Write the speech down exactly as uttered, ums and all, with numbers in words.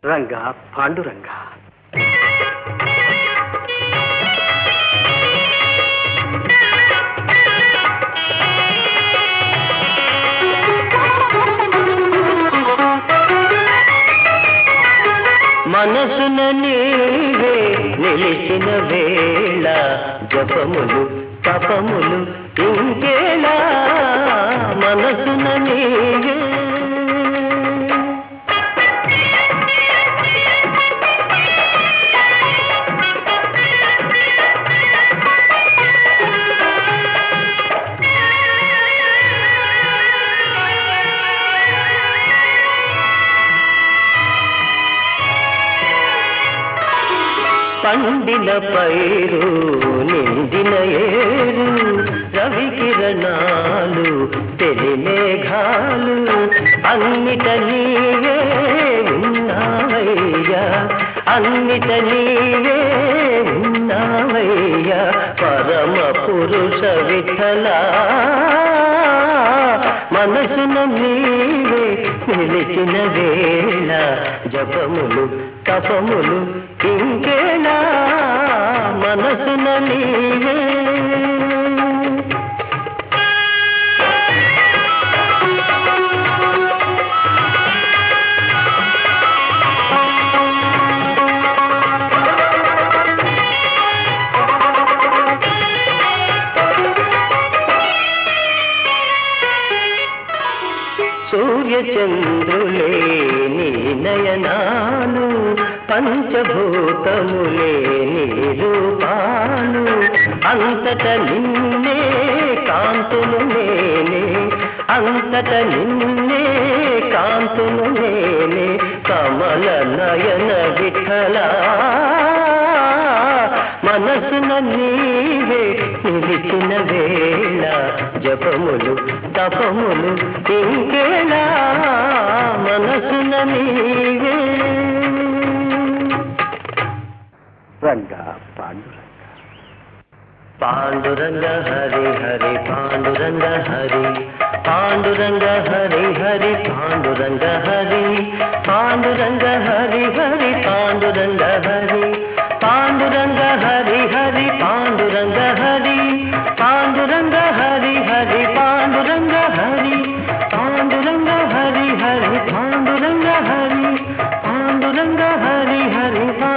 రంగా పాండురంగా. మనసున నీవే నిలిచిన వేళ జపములు తపములు ఇంకేలా మనసున నీవే. పండిన పైరు నిండిన ఏరు రవి కిరణాలు తెలి మేఘాలు అన్నిట నీవే ఉన్నావయ్యా అన్నిట నీవే ఉన్నావయ్యా పరమ పురుష విఠలా మనసున నీవే నిలిచిన వేళ జపములు తపములు ఇంకేలా మనసున నీవే. సూర్యచంద్రులే నీ నయనాలు పంచభూతములే నీ రూపాలు అంతట నిన్నే కాంతులు నేనే అంతట నిన్నే కాంతులు నేనే కమల నయన విఠలా మనసున నీవే నిలిచిన వేళ జపములు తపములు ఇంకేలా మనసున నీవే. రంగా పాండురంగ పాండురంగ హరి హరి పాండురంగ హరి పాండురంగ హరి హరి పాండురంగ హరి పాండురంగ హరి హరి పాండురంగ హరి పాండురంగ హరి హరి పాండురంగ హరి పాండురంగ హరి హరి పాండురంగ హరి పాండురంగ హరి హరి పాండురంగ హరి పాండురంగ హరి హరి